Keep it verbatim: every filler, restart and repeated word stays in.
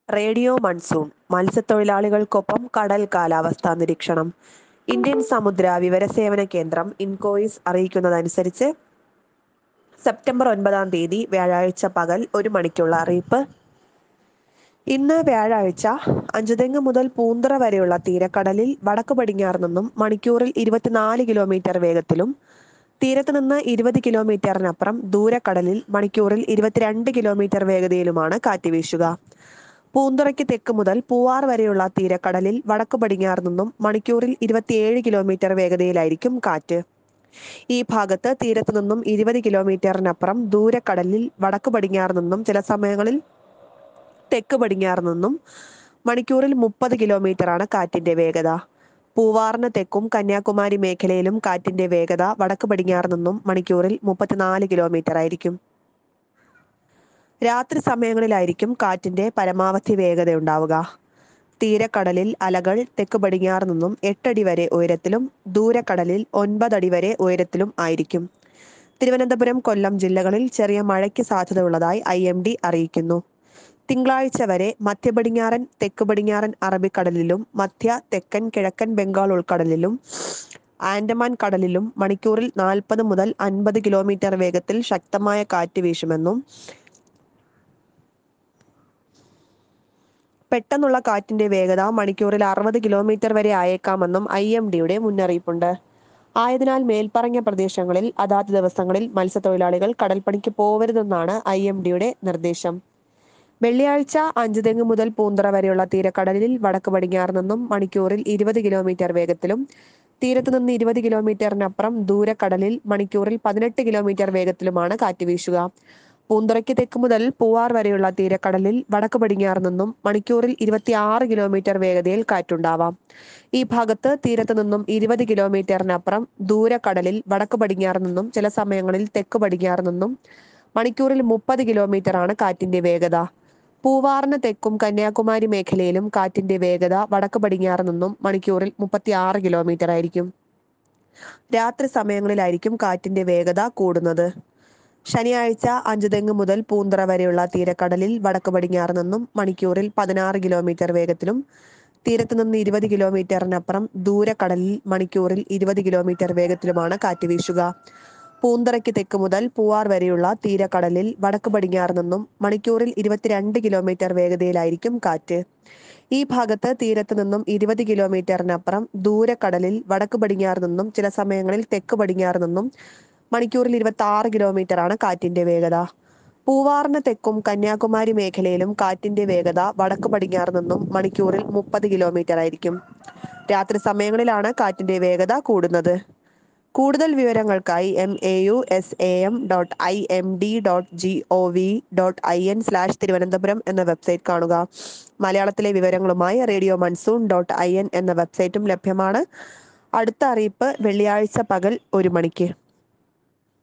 Radio monsoon മത്സ്യത്തൊഴിലാളികൾക്കൊപ്പം കടൽ കാലാവസ്ഥാ നിരീക്ഷണം. ഇന്ത്യൻ സമുദ്ര വിവരസേവന കേന്ദ്രം ഇൻകോയിസ് അറിയിക്കുന്നതനുസരിച്ച് സെപ്റ്റംബർ ഒൻപതാം തീയതി വ്യാഴാഴ്ച പകൽ ഒരു മണിക്കുള്ള അറിയിപ്പ്. ഇന്ന് വ്യാഴാഴ്ച അഞ്ചുതെങ്ങ് മുതൽ പൂന്തറ വരെയുള്ള തീരക്കടലിൽ വടക്ക് പടിഞ്ഞാറ് നിന്നും മണിക്കൂറിൽ ഇരുപത്തിനാല് കിലോമീറ്റർ വേഗത്തിലും തീരത്ത് നിന്ന് ഇരുപത് കിലോമീറ്ററിനപ്പുറം ദൂരക്കടലിൽ മണിക്കൂറിൽ ഇരുപത്തിരണ്ട് കിലോമീറ്റർ വേഗതയിലുമാണ് കാറ്റ് വീശുക. പൂന്തുറയ്ക്ക് തെക്ക് മുതൽ പൂവാർ വരെയുള്ള തീരക്കടലിൽ വടക്ക് പടിഞ്ഞാറ് നിന്നും മണിക്കൂറിൽ ഇരുപത്തിയേഴ് കിലോമീറ്റർ വേഗതയിലായിരിക്കും കാറ്റ്. ഈ ഭാഗത്ത് തീരത്ത് നിന്നും ഇരുപത് കിലോമീറ്ററിനപ്പുറം ദൂരക്കടലിൽ വടക്ക് പടിഞ്ഞാറ് നിന്നും ചില സമയങ്ങളിൽ തെക്ക് പടിഞ്ഞാറ് നിന്നും മണിക്കൂറിൽ മുപ്പത് കിലോമീറ്ററാണ് കാറ്റിന്റെ വേഗത. പൂവാറിന് തെക്കും കന്യാകുമാരി മേഖലയിലും കാറ്റിന്റെ വേഗത വടക്ക് പടിഞ്ഞാറ് നിന്നും മണിക്കൂറിൽ മുപ്പത്തിനാല് കിലോമീറ്റർ ആയിരിക്കും. രാത്രി സമയങ്ങളിലായിരിക്കും കാറ്റിന്റെ പരമാവധി വേഗതയുണ്ടാവുക. തീരക്കടലിൽ അലകൾ തെക്ക് പടിഞ്ഞാറ് നിന്നും എട്ടടി വരെ ഉയരത്തിലും ദൂരക്കടലിൽ ഒൻപതടി വരെ ഉയരത്തിലും ആയിരിക്കും. തിരുവനന്തപുരം, കൊല്ലം ജില്ലകളിൽ ചെറിയ മഴയ്ക്ക് സാധ്യതയുള്ളതായി ഐ എം ഡി അറിയിക്കുന്നു. തിങ്കളാഴ്ച വരെ മധ്യ പടിഞ്ഞാറൻ തെക്ക് പടിഞ്ഞാറൻ അറബിക്കടലിലും മധ്യ തെക്കൻ കിഴക്കൻ ബംഗാൾ ഉൾക്കടലിലും ആൻഡമാൻ കടലിലും മണിക്കൂറിൽ നാൽപ്പത് മുതൽ അൻപത് കിലോമീറ്റർ വേഗത്തിൽ ശക്തമായ കാറ്റ് വീശുമെന്നും പെട്ടെന്നുള്ള കാറ്റിന്റെ വേഗത മണിക്കൂറിൽ അറുപത് കിലോമീറ്റർ വരെ ആയേക്കാമെന്നും ഐ എം ഡിയുടെ മുന്നറിയിപ്പുണ്ട്. ആയതിനാൽ മേൽപ്പറഞ്ഞ പ്രദേശങ്ങളിൽ അതാത് ദിവസങ്ങളിൽ മത്സ്യത്തൊഴിലാളികൾ കടൽപ്പണിക്ക് പോവരുതെന്നാണ് ഐ എം ഡിയുടെ നിർദ്ദേശം. വെള്ളിയാഴ്ച അഞ്ചുതെങ്ങ് മുതൽ പൂന്തറ വരെയുള്ള തീരക്കടലിൽ വടക്ക് പടിഞ്ഞാറ് നിന്നും മണിക്കൂറിൽ ഇരുപത് കിലോമീറ്റർ വേഗത്തിലും തീരത്ത് നിന്ന് ഇരുപത് കിലോമീറ്ററിനപ്പുറം ദൂരക്കടലിൽ മണിക്കൂറിൽ പതിനെട്ട് കിലോമീറ്റർ വേഗത്തിലുമാണ് കാറ്റ് വീശുക. പൂന്തുറയ്ക്ക് തെക്ക് മുതൽ പൂവാർ വരെയുള്ള തീരക്കടലിൽ വടക്ക് പടിഞ്ഞാറ് നിന്നും മണിക്കൂറിൽ ഇരുപത്തിയാറ് കിലോമീറ്റർ വേഗതയിൽ കാറ്റുണ്ടാവാം. ഈ ഭാഗത്ത് തീരത്ത് നിന്നും ഇരുപത് കിലോമീറ്ററിനപ്പുറം ദൂരക്കടലിൽ വടക്ക് പടിഞ്ഞാറ് നിന്നും ചില സമയങ്ങളിൽ തെക്ക് പടിഞ്ഞാറ് നിന്നും മണിക്കൂറിൽ മുപ്പത് കിലോമീറ്ററാണ് കാറ്റിന്റെ വേഗത. പൂവാറിന് തെക്കും കന്യാകുമാരി മേഖലയിലും കാറ്റിന്റെ വേഗത വടക്ക് പടിഞ്ഞാറ് നിന്നും മണിക്കൂറിൽ മുപ്പത്തിയാറ് കിലോമീറ്റർ ആയിരിക്കും. രാത്രി സമയങ്ങളിലായിരിക്കും കാറ്റിന്റെ വേഗത കൂടുന്നത്. ശനിയാഴ്ച അഞ്ചുതെങ്ങ് മുതൽ പൂന്തറ വരെയുള്ള തീരക്കടലിൽ വടക്ക് പടിഞ്ഞാറ് നിന്നും മണിക്കൂറിൽ പതിനാറ് കിലോമീറ്റർ വേഗത്തിലും തീരത്ത് നിന്ന് ഇരുപത് കിലോമീറ്ററിനപ്പുറം ദൂരക്കടലിൽ മണിക്കൂറിൽ ഇരുപത് കിലോമീറ്റർ വേഗത്തിലുമാണ് കാറ്റ് വീശുക. പൂന്തറയ്ക്ക് തെക്ക് മുതൽ പൂവാർ വരെയുള്ള തീരക്കടലിൽ വടക്ക് പടിഞ്ഞാറ് നിന്നും മണിക്കൂറിൽ ഇരുപത്തിരണ്ട് കിലോമീറ്റർ വേഗതയിലായിരിക്കും കാറ്റ്. ഈ ഭാഗത്ത് തീരത്ത് നിന്നും ഇരുപത് കിലോമീറ്ററിനപ്പുറം ദൂരക്കടലിൽ വടക്ക് പടിഞ്ഞാറ് നിന്നും ചില സമയങ്ങളിൽ തെക്ക് പടിഞ്ഞാറ് നിന്നും മണിക്കൂറിൽ ഇരുപത്തി ആറ് കിലോമീറ്ററാണ് കാറ്റിന്റെ വേഗത. പൂവാറിന് തെക്കും കന്യാകുമാരി മേഖലയിലും കാറ്റിന്റെ വേഗത വടക്ക് പടിഞ്ഞാറ് നിന്നും മണിക്കൂറിൽ മുപ്പത് കിലോമീറ്റർ ആയിരിക്കും. രാത്രി സമയങ്ങളിലാണ് കാറ്റിന്റെ വേഗത കൂടുന്നത്. കൂടുതൽ വിവരങ്ങൾക്കായി M A U S A M dot I M D dot G O V dot I N slash Thiruvananthapuram എന്ന വെബ്സൈറ്റ് കാണുക. മലയാളത്തിലെ വിവരങ്ങളുമായി radio monsoon dot I N എന്ന വെബ്സൈറ്റും ലഭ്യമാണ്. അടുത്ത അറിയിപ്പ് വെള്ളിയാഴ്ച പകൽ ഒരു മണിക്ക്.